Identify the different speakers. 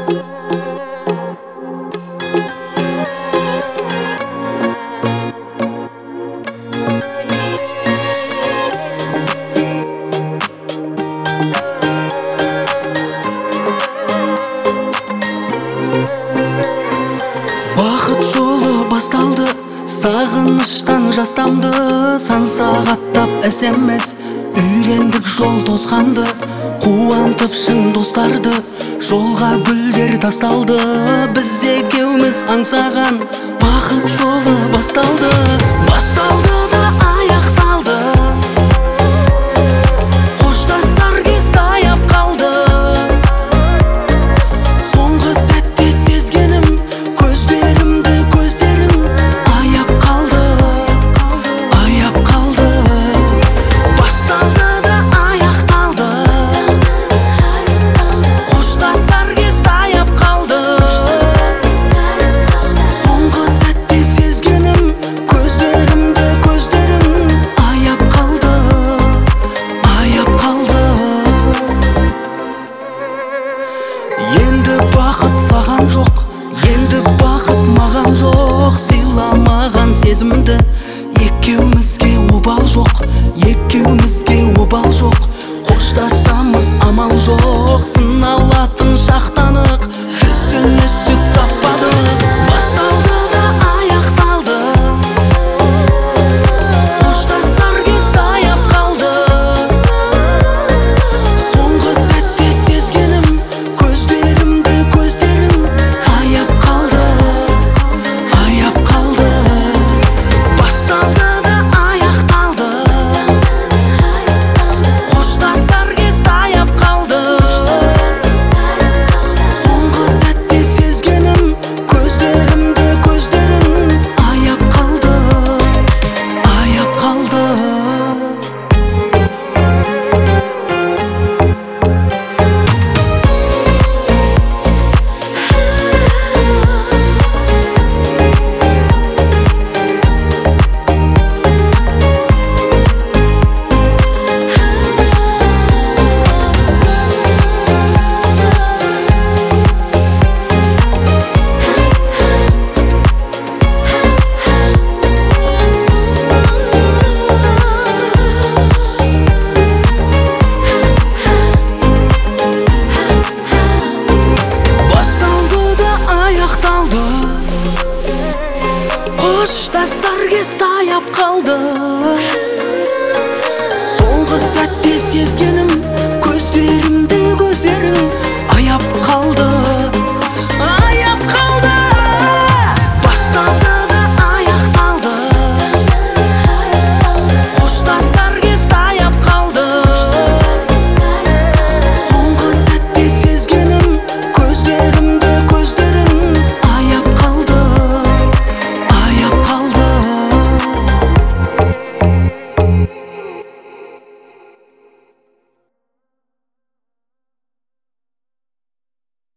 Speaker 1: Бақыт жолы басталды, сағыныштан жастамды. Сан сағаттап SMS үйлендік жол тозғанды. Қуантып шын достарды, жолға гүлдер тасталды. Біз екеуміз аңсаған бақыт жолы басталды. Басталды да аяқталды, қоштасар кез таяп қалды. Соңғы сәтте сезгенім, көздерімді көздерің аяп қалды, аяп қалды. Басталды да аяқталды, қоштасар кез таяп қалды. Соңғы сәтте сезгенім, көздерімді көздерің аяп қалды, аяп қалды. Енді бақыт саған жоқ, енді бақыт маған жоқ. Сыйламаған сезімді екеумізге обал жоқ, екеумізге обал жоқ. Қоштасамыз амал жоқ, сыналатын шақтанық түсіністік таппадық. Басталды да аяқталды, қоштасар кез таяп қалды. Соңғы сәтте сезгенім, көздерімді көздерің аяп қалды, аяп қалды. Басталды да аяқталды, қоштасар кез таяп қалды. Соңғы сәтте сезгенім, көздерімді көздерің аяп қалды, аяп қалды. Басталды да аяқталды, қоштасар кез таяп қалды. Соңғы сәтте сезгенім,